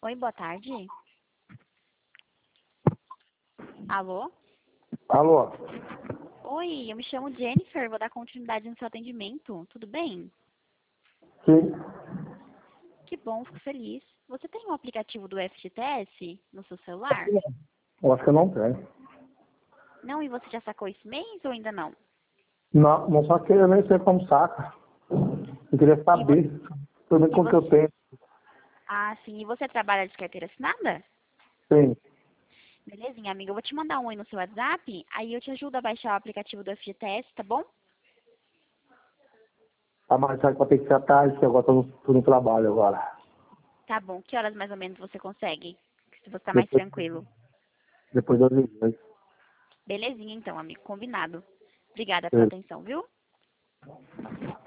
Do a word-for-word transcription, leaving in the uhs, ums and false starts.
Oi, boa tarde. Alô? Alô? Oi, eu me chamo Jennifer, vou dar continuidade no seu atendimento. Tudo bem? Sim. Que bom, fico feliz. Você tem o aplicativo do F G T S no seu celular? Eu acho que eu não tenho. Não, e você já sacou esse mês ou ainda não? Não, não só que eu nem sei como saca. Eu queria E, vo saber também e como que eu você... tenho. Ah, sim. E você trabalha de carteira assinada? Sim. Belezinha, amiga. Eu vou te mandar um oi no seu WhatsApp, aí eu te ajudo a baixar o aplicativo do F G T S, tá bom? A mais tarde vai ter que ser à tarde, que agora tô no, tô no trabalho agora. Tá bom. Que horas mais ou menos você consegue? Se você tá mais Depois, tranquilo. depois das dezoito. Belezinha, então, amigo. Combinado. Obrigada pela Sim. atenção, viu?